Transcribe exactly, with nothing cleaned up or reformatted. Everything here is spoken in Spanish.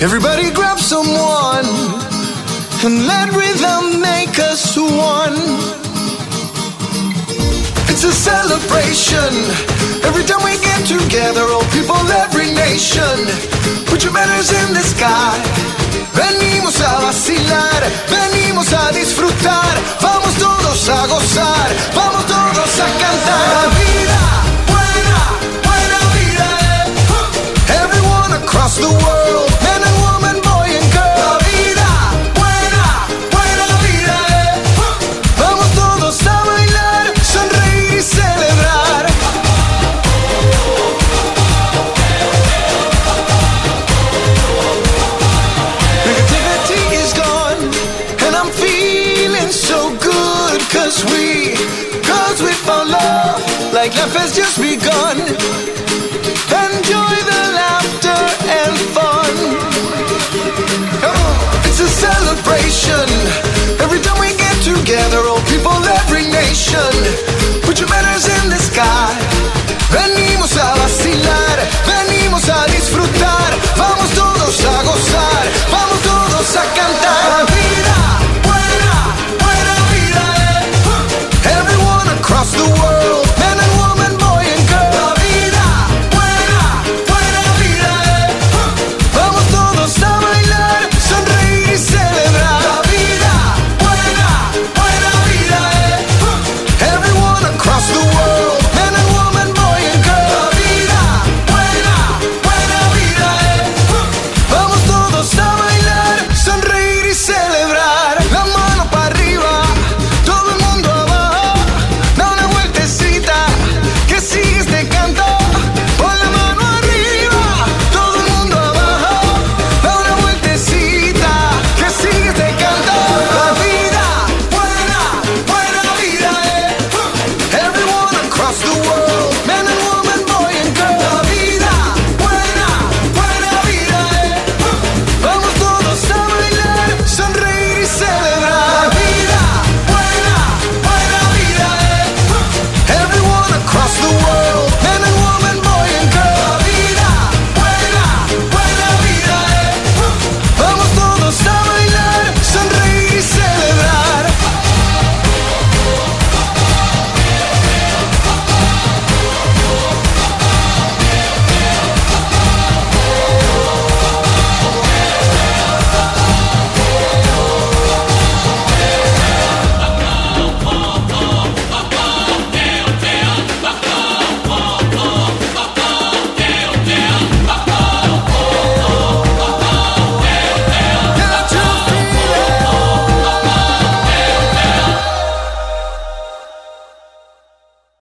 Everybody grab someone and let rhythm make us one. It's a celebration every time we get together, all people, every nation. Put your banners in the sky. Venimos a vacilar, venimos a disfrutar. Vamos todos a gozar, vamos todos a cantar. La vida, buena, buena vida, eh. Everyone across the world, man and woman, boy and girl. La vida, buena, buena vida, eh. Vamos todos a bailar, sonreír y celebrar. Negativity is gone, and I'm feeling so good. Cause we, cause we found love, like life has just begun.